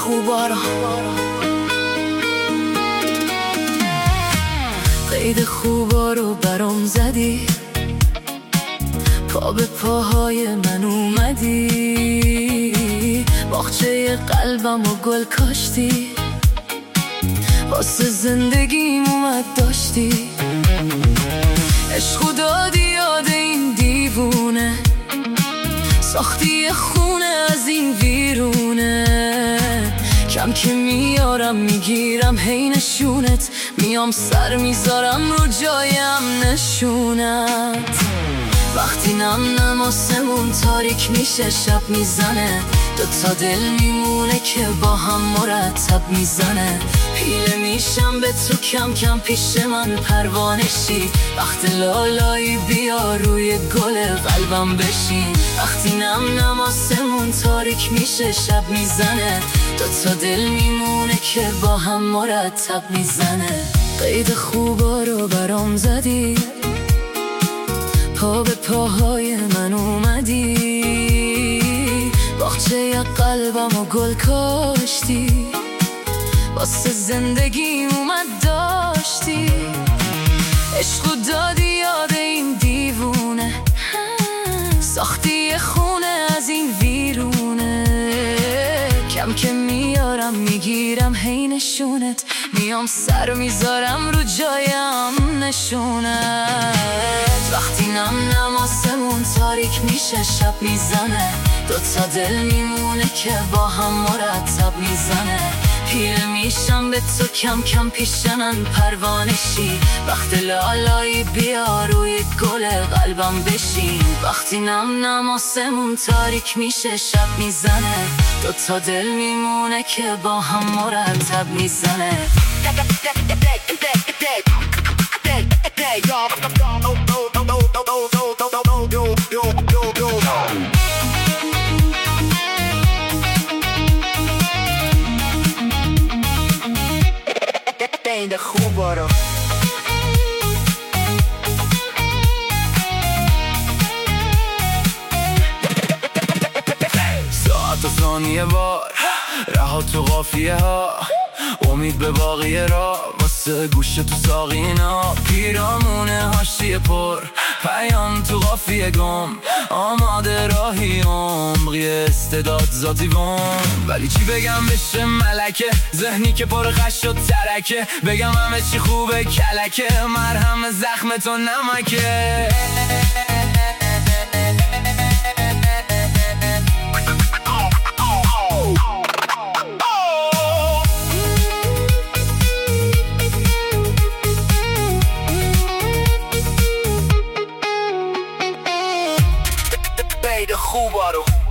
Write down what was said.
خوبا رو، قید خوبا رو برام زدی، پا به پاهای من اومدی، باغچه قلبم و گل کاشتی، واسه زندگیم اومد داشتی، عشق دادی یاد این دیوونه، ساختی خونه از این ویرونه، کم که میارم میگیرم هی نشونت، میام سر میذارم رو جایم نشونت. وقتی نم آسمون تاریک میشه شب میزنه، دوتا دل میمونه که با هم مرتب میزنه، پیله میشم به تو کم کم پیش من پروانشی، وقت لالایی بیا روی گل قلبم بشین. وقتی نم آسمون تاریک میشه شب میزنه، دوتا دل میمونه که با هم مرتب میزنه، قید خوبا رو برام زدی، پا به پاهای من اومدی، باغچه قلبم و گل کاشتی، واسه زندگی اومد داشتی، عشق دادی یاد این دیوونه، ساختی خونه از این ویرونه، کم که میارم میگیرم هی نشونت، میام سر میذارم رو جایم نشونت. وقتی نم آسمون تاریک میشه شب میزنه، دوتا دل میمونه که با هم مرتب میزنه، پیره میشم به تو کم کم پیش من پروانشی، وقت لالایی بیا روی گل قلبم بشین. وقتی نم آسمون تاریک میشه شب میزنه، دوتا دل میمونه که با هم مرتب میزنه. قید خوبا رو، ساعت و ثانیه بار رها تو قافیه ها، امید به باقی را واسه گوش تو ساقینا، پیرامونه هاشیه پر پیام تو قافیه گم، آماده راهی عمقی استعداد ذاتی وام، ولی چی بگم بشه ملکه، ذهنی که پر غش و ترکه، بگم همه چی خوبه کلکه، مرهم زخم تو نمکه. قید خوبا رو